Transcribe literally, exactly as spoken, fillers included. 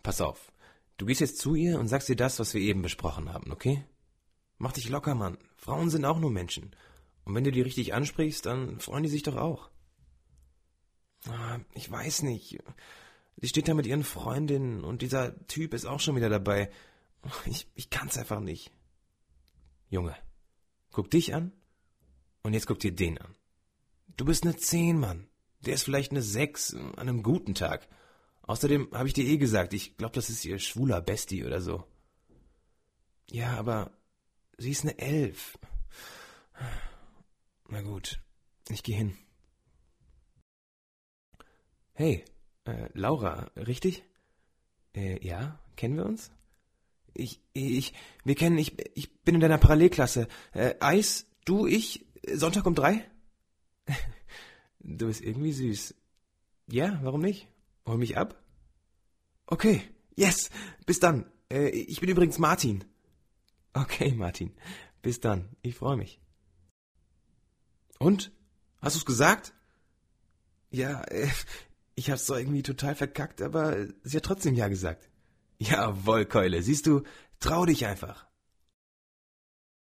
Pass auf. Du gehst jetzt zu ihr und sagst ihr das, was wir eben besprochen haben, okay? Mach dich locker, Mann. Frauen sind auch nur Menschen. Und wenn du die richtig ansprichst, dann freuen die sich doch auch. Ah, ich weiß nicht. Sie steht da mit ihren Freundinnen und dieser Typ ist auch schon wieder dabei. Ich, ich kann's einfach nicht. Junge, guck dich an und jetzt guck dir den an. Du bist eine Zehn, Mann. Der ist vielleicht eine Sechs an einem guten Tag. Außerdem habe ich dir eh gesagt, ich glaube, das ist ihr schwuler Bestie oder so. Ja, aber sie ist eine Elf. Na gut, ich gehe hin. Hey, äh, Laura, richtig? Äh, ja, kennen wir uns? Ich, ich, wir kennen, ich, ich bin in deiner Parallelklasse. Äh, Eis, du, ich, Sonntag um drei? Du bist irgendwie süß. Ja, warum nicht? Hol mich ab? Okay, yes, bis dann. Äh, ich bin übrigens Martin. Okay, Martin, bis dann. Ich freue mich. Und? Hast du's gesagt? Ja, äh, ich hab's zwar irgendwie total verkackt, aber sie hat trotzdem ja gesagt. Jawohl, Keule, siehst du, trau dich einfach.